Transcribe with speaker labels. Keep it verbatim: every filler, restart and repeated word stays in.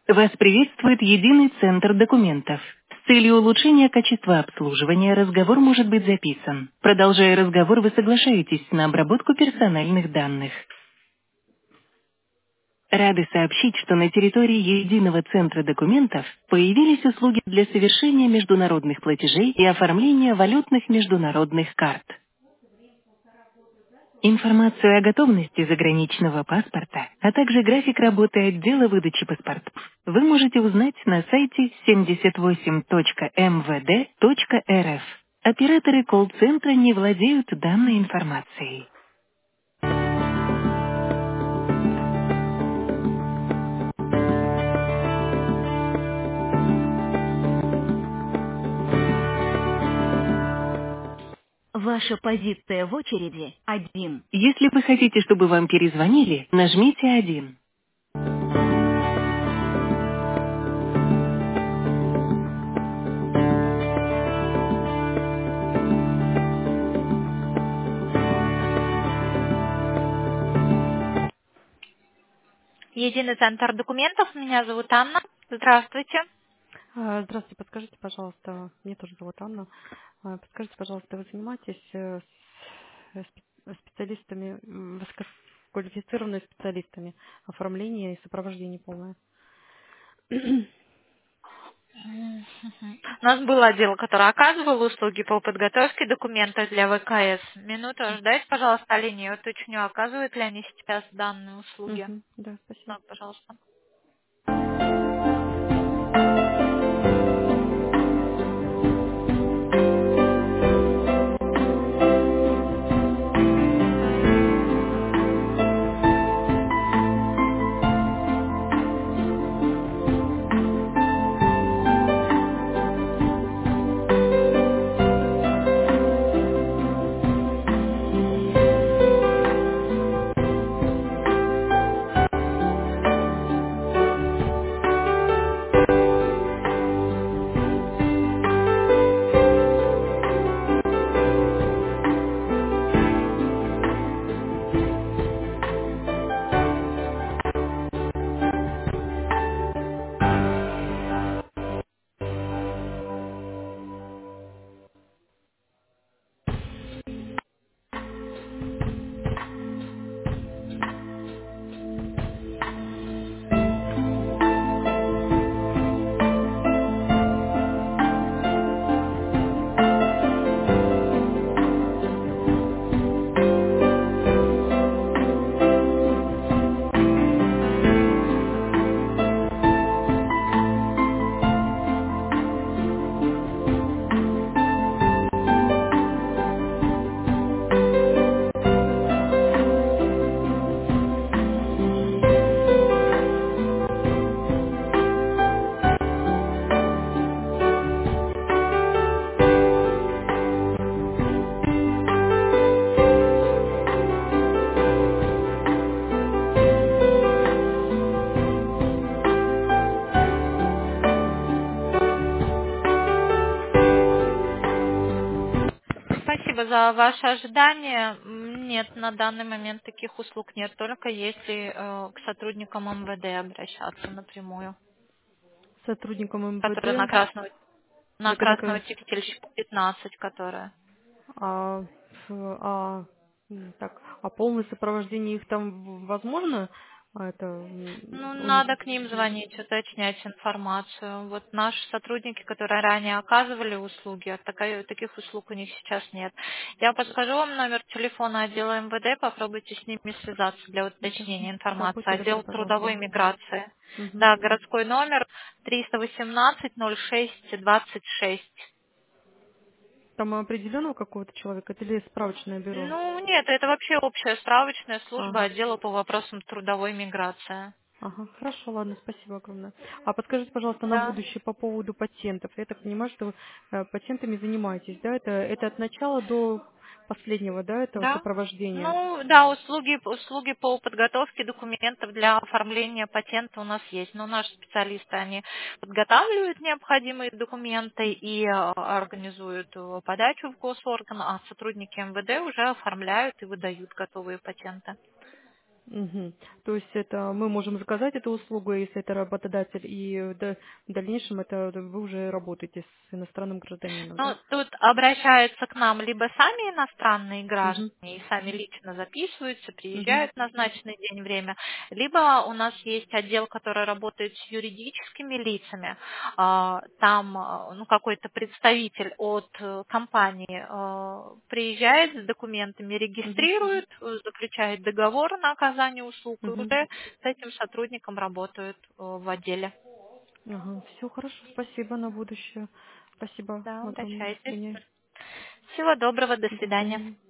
Speaker 1: Вас приветствует единый центр документов. С целью улучшения качества обслуживания разговор может быть записан. Продолжая разговор, вы соглашаетесь на обработку персональных данных. Рады сообщить, что на территории единого центра документов появились услуги для совершения международных платежей и оформления валютных международных карт. Информацию о готовности заграничного паспорта, а также график работы отдела выдачи паспортов вы можете узнать на сайте семьдесят восемь точка эм вэ дэ точка эр эф. Операторы колл-центра не владеют данной информацией. Ваша позиция в очереди один. Если вы хотите, чтобы вам перезвонили, нажмите один. Единый центр документов. Меня зовут Анна. Здравствуйте.
Speaker 2: А, Здравствуйте, подскажите, пожалуйста, меня тоже зовут Анна. А, Подскажите, пожалуйста, вы занимаетесь э, с- э, спе- специалистами, м, высококвалифицированными специалистами оформления и сопровождения полное?
Speaker 3: Мгм. У нас был отдел, который оказывал услуги по подготовке документов для вэ ка эс. Минуту, ждайте, пожалуйста, линию. Я уточню, оказывают ли они сейчас данные услуги.
Speaker 2: Мгм, да, спасибо.
Speaker 3: Так, пожалуйста. Спасибо за ваше ожидание. М, Нет, на данный момент таких услуг нет, только если э, к сотрудникам эм вэ дэ обращаться напрямую,
Speaker 2: Сотрудникам
Speaker 3: которые на
Speaker 2: МВД,
Speaker 3: красного, на
Speaker 2: это
Speaker 3: красного
Speaker 2: какая?
Speaker 3: текстильщика пятнадцать, которая.
Speaker 2: А, ф- а, м, так, а полное сопровождение их там в- возможно? А это м,
Speaker 3: Ну,
Speaker 2: у них.
Speaker 3: надо к ним звонить, уточнять информацию. Вот наши сотрудники, которые ранее оказывали услуги, а такая- таких услуг у них сейчас нет. Я подскажу вам номер телефона отдела эм вэ дэ, попробуйте с ними связаться для
Speaker 2: Да,
Speaker 3: уточнения
Speaker 2: да,
Speaker 3: информации.
Speaker 2: будьте добры,
Speaker 3: Отдел трудовой
Speaker 2: пожалуйста.
Speaker 3: миграции.
Speaker 2: Мгм.
Speaker 3: Да, городской номер триста восемнадцать ноль шесть двадцать шесть.
Speaker 2: Там определенного какого-то человека это или справочное бюро?
Speaker 3: Ну, нет, это вообще общая справочная служба
Speaker 2: Ага.
Speaker 3: отдела по вопросам трудовой миграции.
Speaker 2: Ага, хорошо, ладно, спасибо огромное. А подскажите, пожалуйста, на
Speaker 3: Да.
Speaker 2: будущее по поводу патентов. Я так понимаю, что вы э, патентами занимаетесь, да? Это, это от начала до последнего, да, этого
Speaker 3: Да.
Speaker 2: сопровождения?
Speaker 3: Ну, да, услуги, услуги по подготовке документов для оформления патента у нас есть. Но наши специалисты, они подготавливают необходимые документы и э, организуют э, подачу в госорган, а сотрудники эм вэ дэ уже оформляют и выдают готовые патенты.
Speaker 2: Мгм. То есть это мы можем заказать эту услугу, если это работодатель, и в да- в дальнейшем это вы уже работаете с иностранным гражданином,
Speaker 3: Ну,
Speaker 2: да?
Speaker 3: тут обращаются к нам либо сами иностранные
Speaker 2: Угу.
Speaker 3: граждане и сами лично записываются,
Speaker 2: Угу.
Speaker 3: приезжают в назначенный день время, либо у нас есть отдел, который работает с юридическими лицами. А, Там а, ну, какой-то представитель от э, компании а, приезжает с документами,
Speaker 2: Угу.
Speaker 3: регистрирует, э, заключает договор на оказание услуг и
Speaker 2: Угу.
Speaker 3: уже с этим сотрудником работают э, в отделе.
Speaker 2: Ага, все хорошо, спасибо на будущее. Спасибо
Speaker 3: Да,
Speaker 2: огромное, до
Speaker 3: обращайтесь.
Speaker 2: свидания.
Speaker 3: Всего доброго, до
Speaker 2: До
Speaker 3: свидания.
Speaker 2: свидания.